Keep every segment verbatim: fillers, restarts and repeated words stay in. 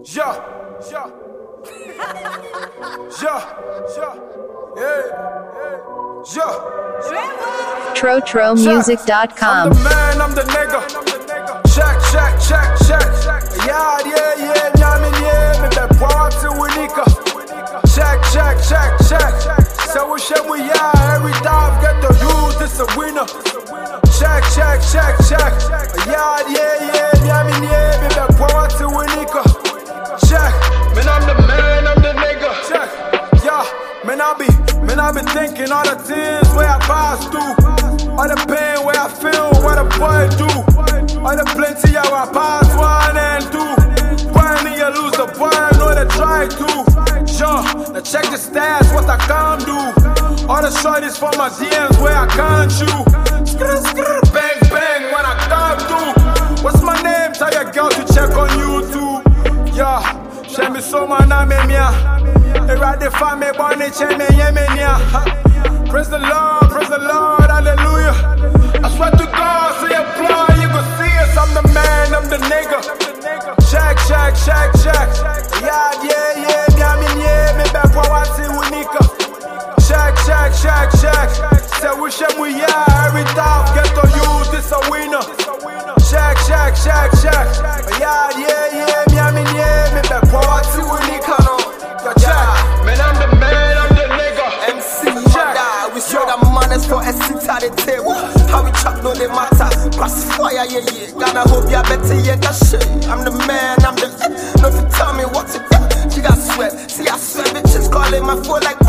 Yeah, yeah, yeah, yeah, yeah, yeah. Tro Tro Music dot com. I'm the man, I'm the nigga. Check, check, check, check. Yeah, yeah, yeah, nyamin, yeah. Me be party with Nika. Check, check, check, check. So we share we yeah. Every time get the youth, it's a winner. Check, check, check, check. Yeah, yeah, yeah, nyamin, yeah. Me be party with Nika. Check. Man, I'm the man, I'm the nigga. Check. Yeah, man, I be, man, I be thinking all the things where I pass through. All the pain where I feel, what a boy do. All the plenty how I pass one and two. When you lose the boy, I know they try to. Sure, now check the stats, what I can't do. All the shorties for my D Ms where I can't shoot. Skr, skr, bang, bang, when I come through. What's my name? Tell your girl to check on YouTube. Yeah, show me so my name, yeah. Erade fame, bonne, cheme, yemenia. Praise the Lord, praise the Lord, hallelujah. I swear to God, say a plan, you gon' see us. I'm the man, I'm the nigga. Check, check, check, check. Yeah, yeah, yeah, nyamin, yeah. Me be party with Nika. Check, check, check, check. Say we share we yeah. Every time get to you, this a winner. Check, check, check, check. Yeah, yeah, yeah, nyamin, yeah. Me be party with Nika. Check. Man, I'm the man, I'm the nigga. M C Mada, we show the manners for a seat at the table. How we chop, no they matter. Pass fire, yeah, yeah. Gotta hope you better, yeah, that shit. I'm the man, I'm the. No, if you tell me what to do, she got sweat. See, I sweat, bitches calling my phone like.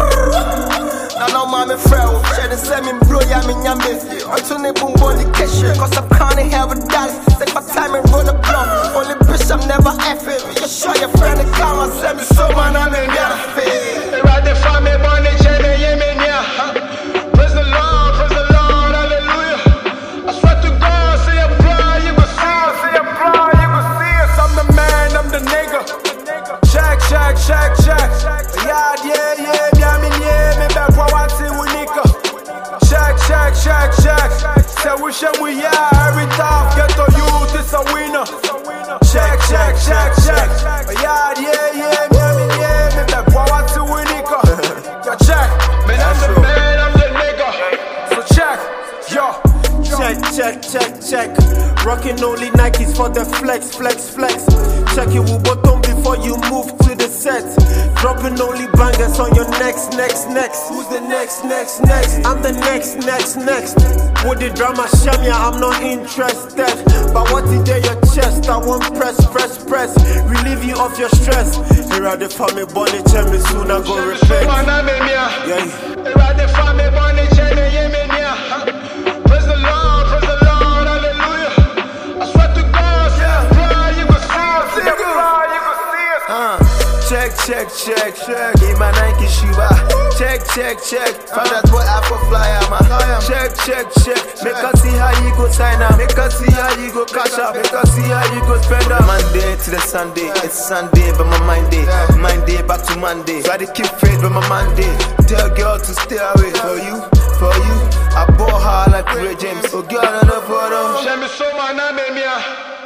Now, now, mommy, frail. She done send me, bro, yeah, me, yeah, me. Until they boom, on the cash, cause I'm counting here with dollars. Take my time and run the block. Only bitch, I'm never effing. You show your friend the car, send me so, man, I'm in the face. They ride the family, bonne, cheme, yemenia. Praise the Lord, praise the Lord, hallelujah. I swear to God, say a plan, you gon' see us. Say a plan, you gon' see us. I'm the man, I'm the nigga. Check, check, check, check. Yeah, yeah, yeah, nyamin, yeah. Me be party with Nika. Check, check, check, check. Say we share we yeah. Every time get to you, this a winner. Check, check, check, check. Yeah, yeah, yeah, nyamin, yeah. Me be party with Nika. Yo, check. Man, I'm the man, I'm the nigga. So check, yo. Check, check, check, check. Rocking only Nikes for the flex, flex, flex. Check it with bottom before you move to the set. Dropping only bangers on your next, next, next. Who's the next, next, next? I'm the next, next, next. With the drama, Shamia, I'm not interested. But what is there your chest? I want press, press, press. Relieve you of your stress. Here are the family, bonnie, chemi, soon I go repent. Yeah. Here are the family, bonnie, chemi, yemenia. Praise the Lord, praise the Lord, hallelujah. I swear to God, say a plan, you gon' see us. Say a plan, you gon' see us. Uh, check, check, check, check. In my Nike Shiba. Check, check, check. From that boy I for flyer, man. Check, check, check. Make us see how you go sign up. Make us see how you go cash up. Make us see how you go spend up. Monday to the Sunday. It's Sunday, but my mind day. Mind day back to Monday. Try to keep faith with my Monday. Tell girl to stay away. For you, for you. I bought her like Ray James. Oh girl, I know for them. J'aime so my name,